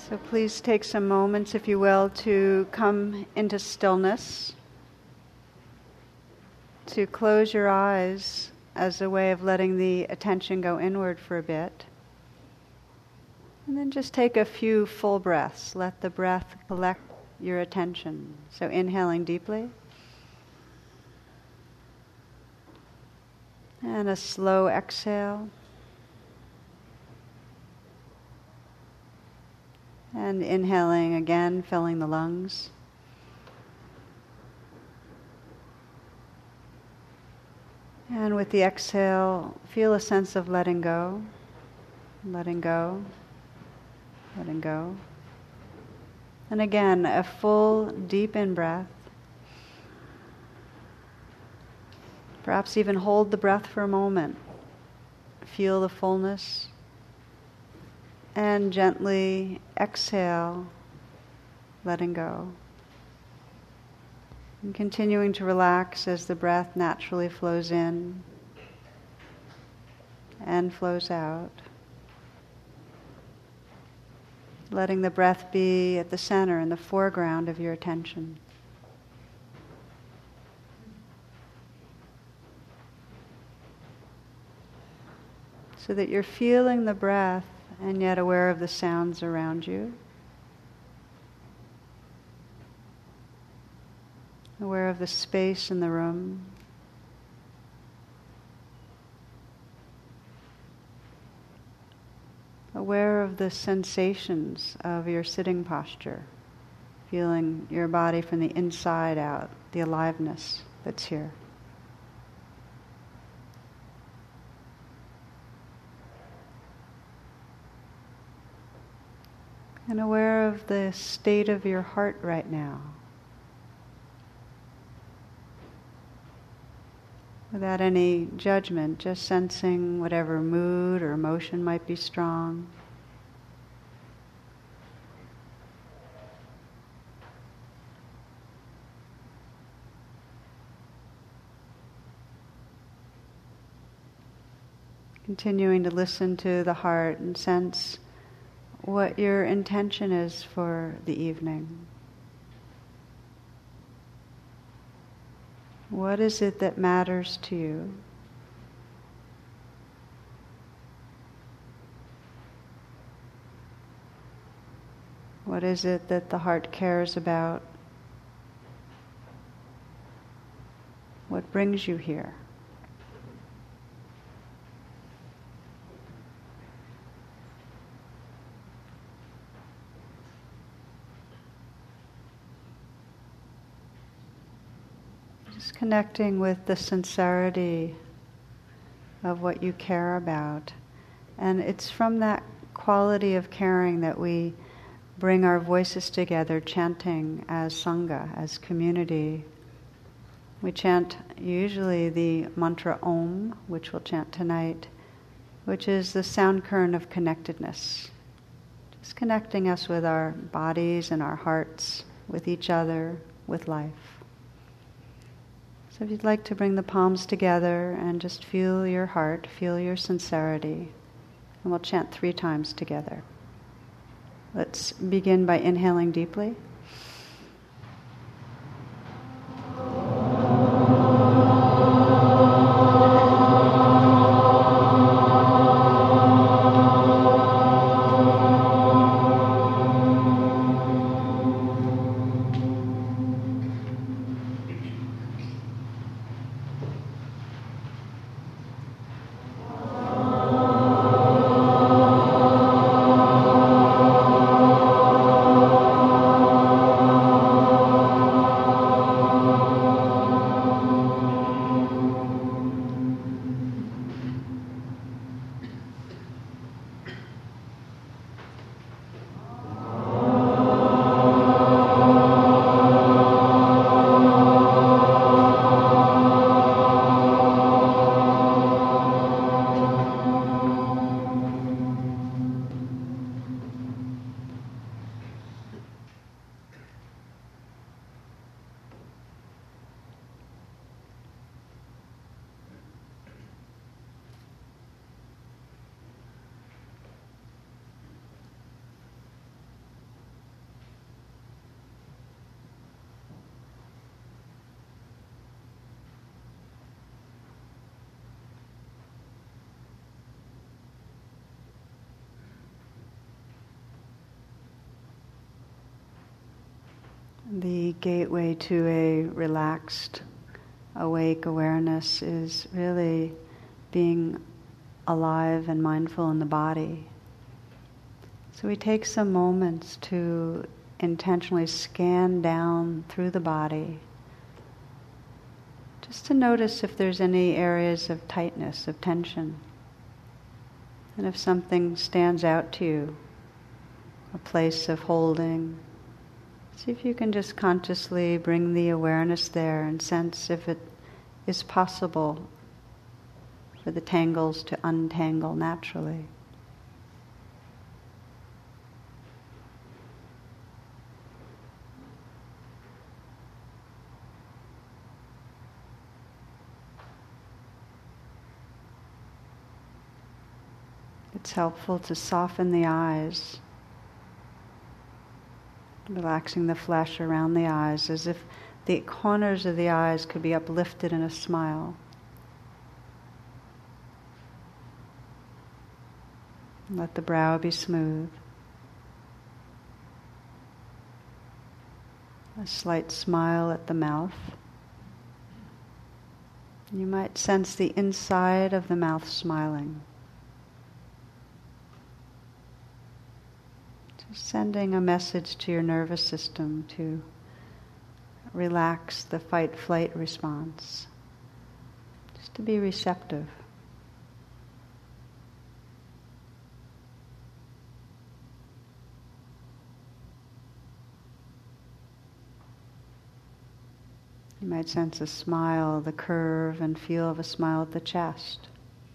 So please take some moments, if you will, to come into stillness, to close your eyes as a way of letting the attention go inward for a bit. And then just take a few full breaths. Let the breath collect your attention. So inhaling deeply. And a slow exhale. And inhaling again, filling the lungs. And with the exhale, feel a sense of letting go, letting go, letting go. And again, a full, deep in-breath. Perhaps even hold the breath for a moment. Feel the fullness. And gently exhale, letting go. And continuing to relax as the breath naturally flows in and flows out. Letting the breath be at the center, in the foreground of your attention. So that you're feeling the breath and yet aware of the sounds around you. Aware of the space in the room. Aware of the sensations of your sitting posture. Feeling your body from the inside out, the aliveness that's here. And aware of the state of your heart right now. Without any judgment, just sensing whatever mood or emotion might be strong. Continuing to listen to the heart and sense what your intention is for the evening. What is it that matters to you? What is it that the heart cares about? What brings you here? Connecting with the sincerity of what you care about. And it's from that quality of caring that we bring our voices together, chanting as Sangha, as community. We chant usually the mantra Om, which we'll chant tonight, which is the sound current of connectedness. Just connecting us with our bodies and our hearts, with each other, with life. So if you'd like to bring the palms together and just feel your heart, feel your sincerity, and we'll chant 3 times together. Let's begin by inhaling deeply. The gateway to a relaxed, awake awareness is really being alive and mindful in the body. So we take some moments to intentionally scan down through the body, just to notice if there's any areas of tightness, of tension. And if something stands out to you, a place of holding, see if you can just consciously bring the awareness there and sense if it is possible for the tangles to untangle naturally. It's helpful to soften the eyes, relaxing the flesh around the eyes as if the corners of the eyes could be uplifted in a smile. Let the brow be smooth. A slight smile at the mouth. You might sense the inside of the mouth smiling. Just sending a message to your nervous system to relax the fight-flight response. Just to be receptive. You might sense a smile, the curve and feel of a smile at the chest.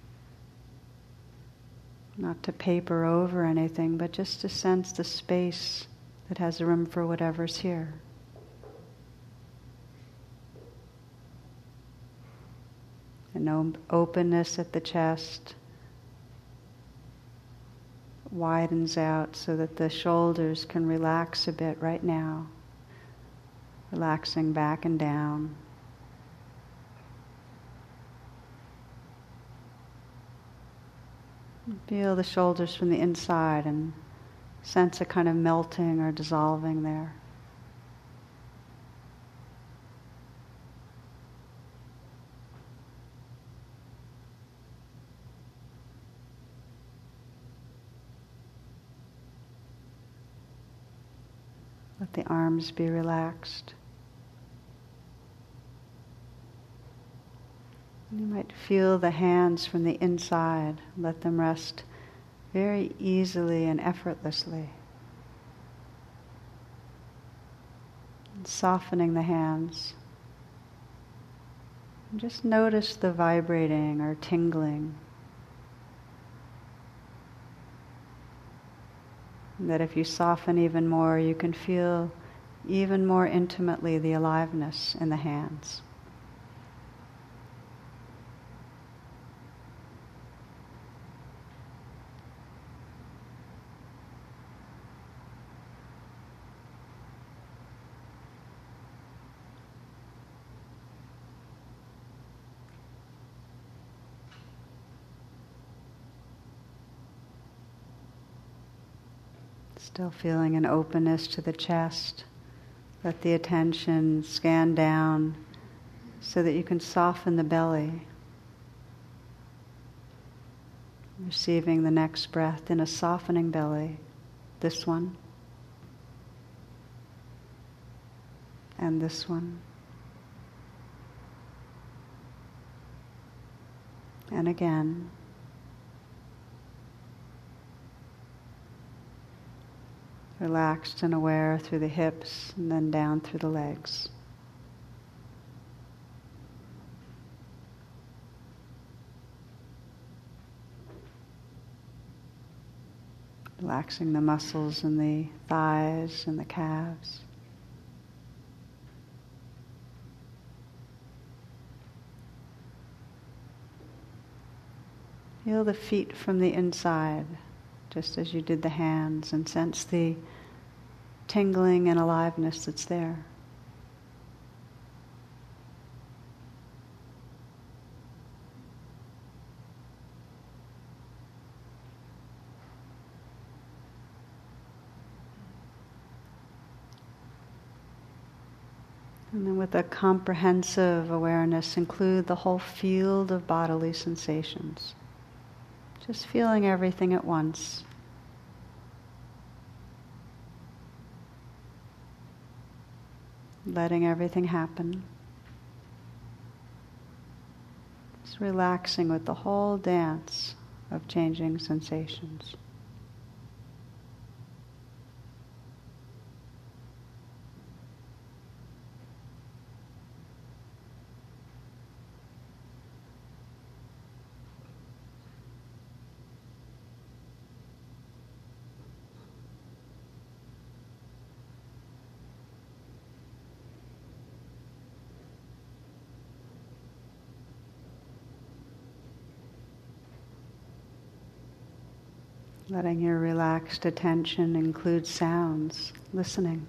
Not to paper over anything, but just to sense the space that has room for whatever's here. An openness at the chest widens out so that the shoulders can relax a bit right now. Relaxing back and down. Feel the shoulders from the inside and sense a kind of melting or dissolving there. Let the arms be relaxed. You might feel the hands from the inside. Let them rest very easily and effortlessly. And softening the hands. And just notice the vibrating or tingling. And that if you soften even more, you can feel even more intimately the aliveness in the hands. Still feeling an openness to the chest. Let the attention scan down so that you can soften the belly. Receiving the next breath in a softening belly. This one. And this one. And again. Relaxed and aware through the hips and then down through the legs. Relaxing the muscles in the thighs and the calves. Feel the feet from the inside, just as you did the hands, and sense the tingling and aliveness that's there. And then with a comprehensive awareness, include the whole field of bodily sensations. Just feeling everything at once. Letting everything happen. Just relaxing with the whole dance of changing sensations. Letting your relaxed attention include sounds, listening.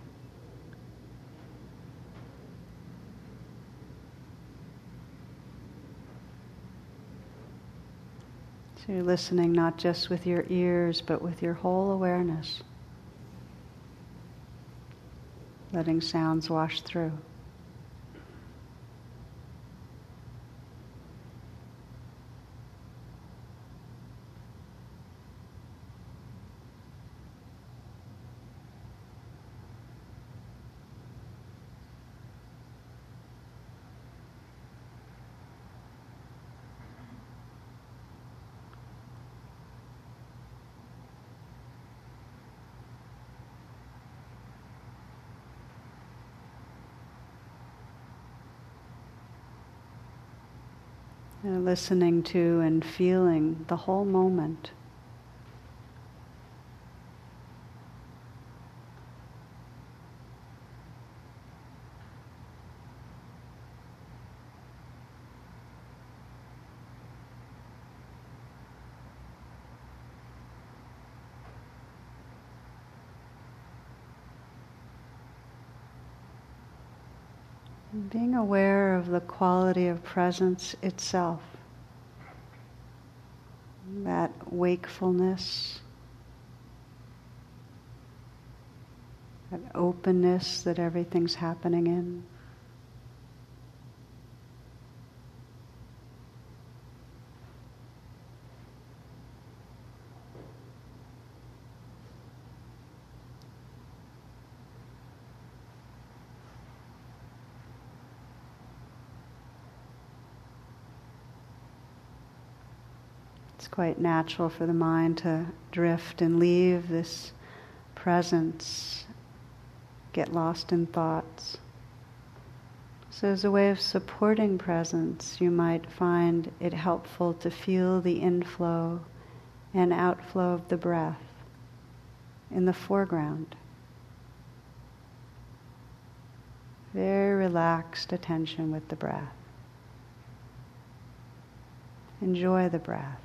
So you're listening not just with your ears, but with your whole awareness. Letting sounds wash through. Listening to and feeling the whole moment. Being aware of the quality of presence itself, that wakefulness, that openness that everything's happening in. It's quite natural for the mind to drift and leave this presence, get lost in thoughts. So as a way of supporting presence, you might find it helpful to feel the inflow and outflow of the breath in the foreground. Very relaxed attention with the breath. Enjoy the breath.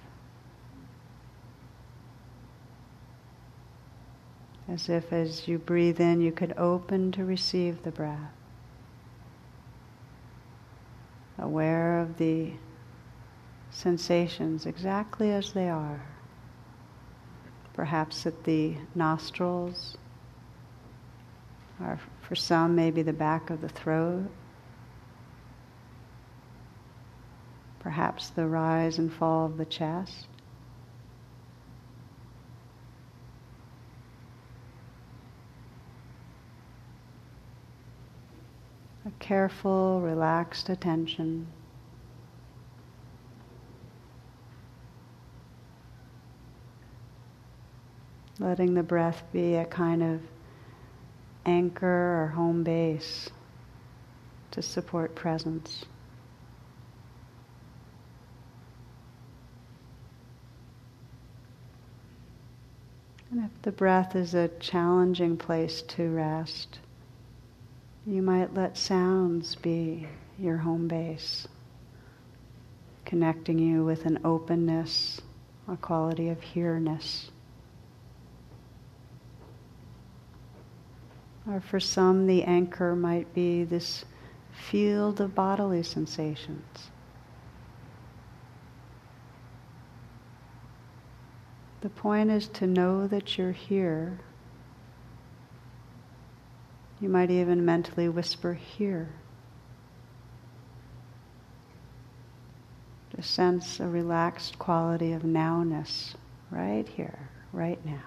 As if as you breathe in, you could open to receive the breath. Aware of the sensations exactly as they are. Perhaps at the nostrils, or for some maybe the back of the throat. Perhaps the rise and fall of the chest. A careful, relaxed attention. Letting the breath be a kind of anchor or home base to support presence. And if the breath is a challenging place to rest, you might let sounds be your home base, connecting you with an openness, a quality of here-ness. Or for some, the anchor might be this field of bodily sensations. The point is to know that you're here, You might even mentally whisper here. To sense a relaxed quality of nowness right here, right now.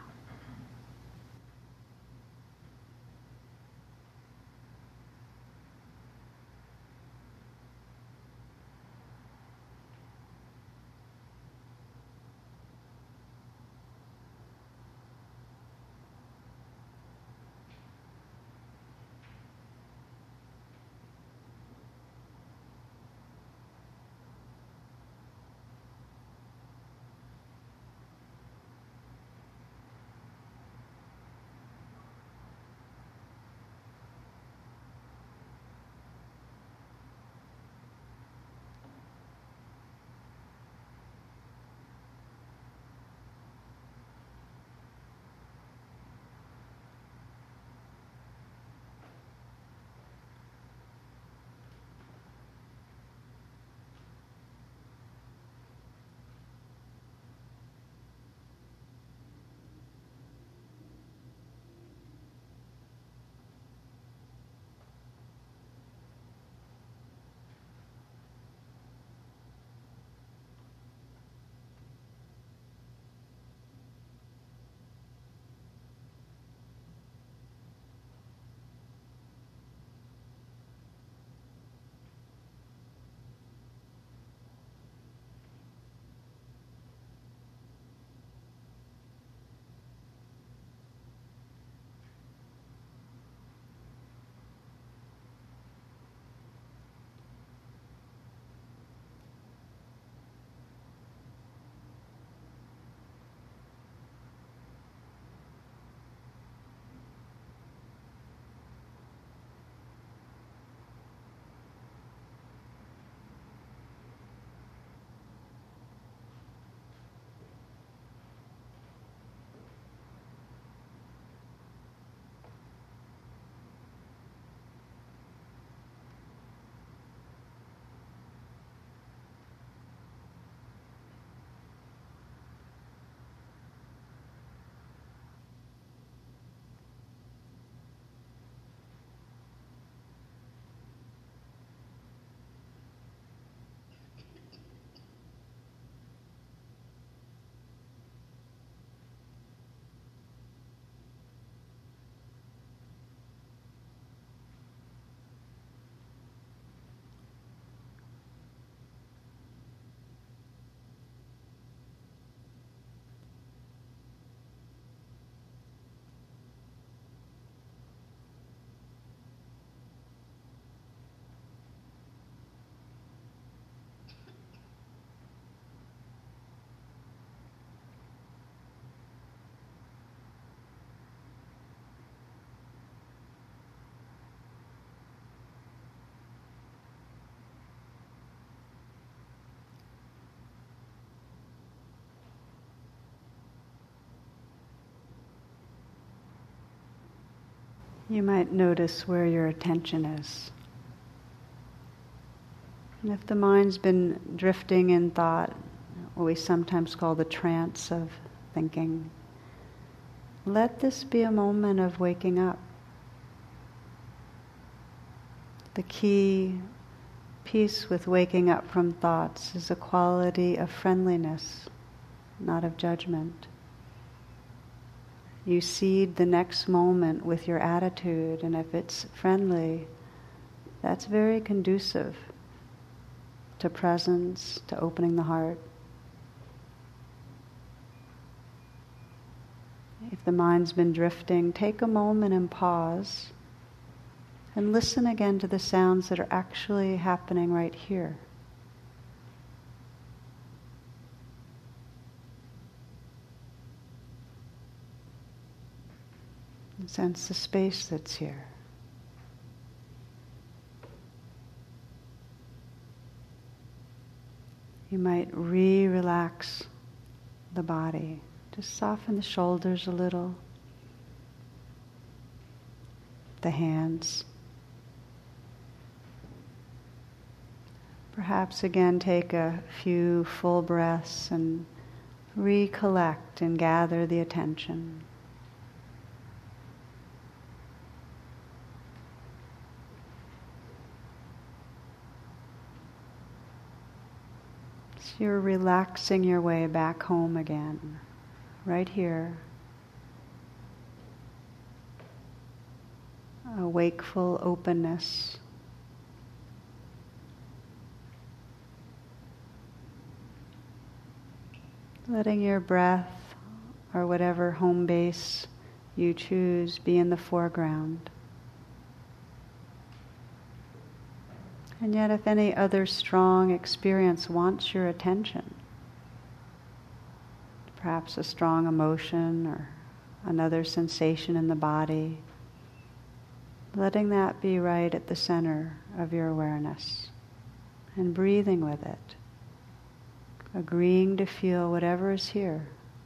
You might notice where your attention is. And if the mind's been drifting in thought, what we sometimes call the trance of thinking, let this be a moment of waking up. The key piece with waking up from thoughts is a quality of friendliness, not of judgment. You seed the next moment with your attitude, and if it's friendly, that's very conducive to presence, to opening the heart. If the mind's been drifting, take a moment and pause and listen again to the sounds that are actually happening right here. And sense the space that's here. You might relax the body. Just soften the shoulders a little, the hands. Perhaps again take a few full breaths and recollect and gather the attention. you're relaxing your way back home again, right here. A wakeful openness. Letting your breath, or whatever home base you choose, be in the foreground. And yet, if any other strong experience wants your attention, perhaps a strong emotion or another sensation in the body, letting that be right at the center of your awareness and breathing with it, agreeing to feel whatever is here.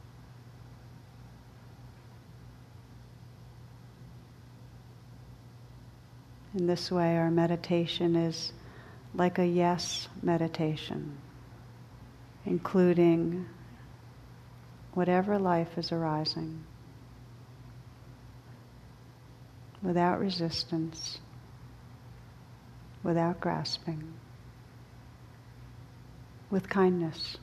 In this way, our meditation is like a yes meditation, including whatever life is arising, without resistance, without grasping, with kindness.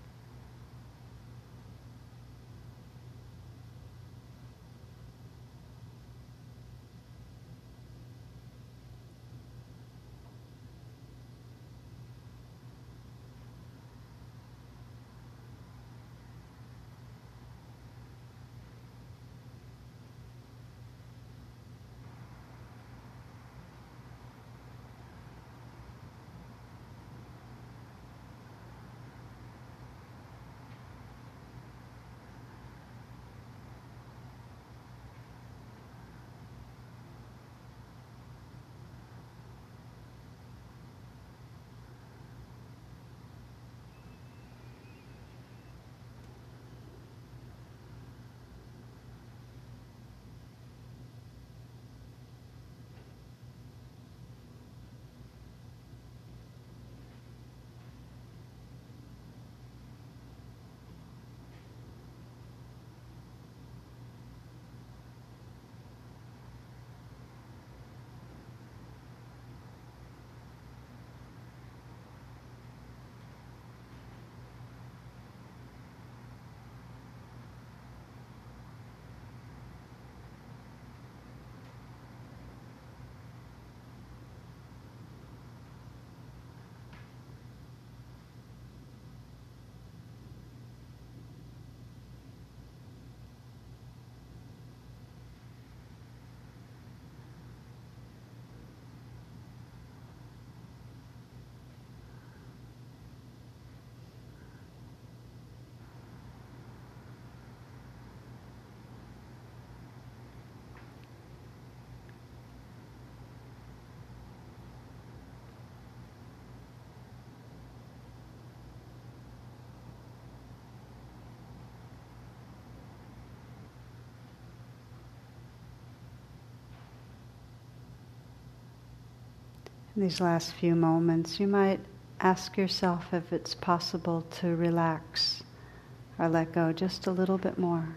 In these last few moments, you might ask yourself if it's possible to relax or let go just a little bit more.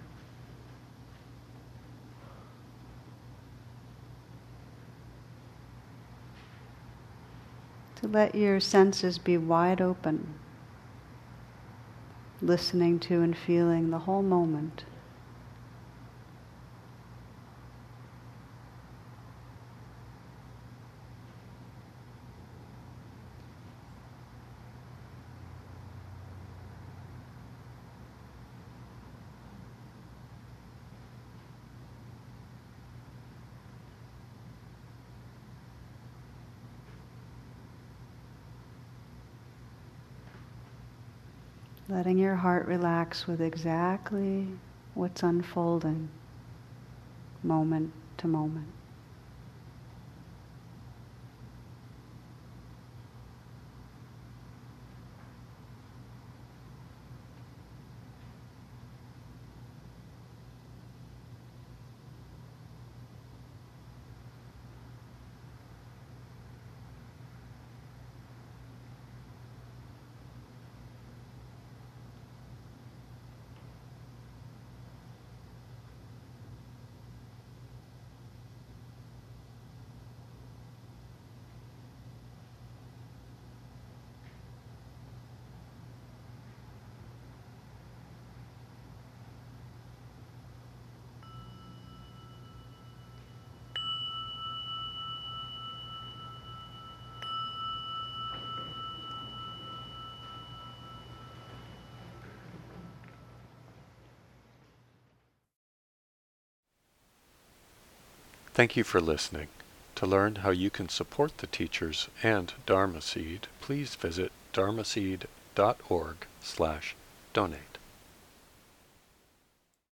To let your senses be wide open, listening to and feeling the whole moment. Letting your heart relax with exactly what's unfolding, moment to moment. Thank you for listening. To learn how you can support the teachers and Dharma Seed, please visit dharmaseed.org/donate.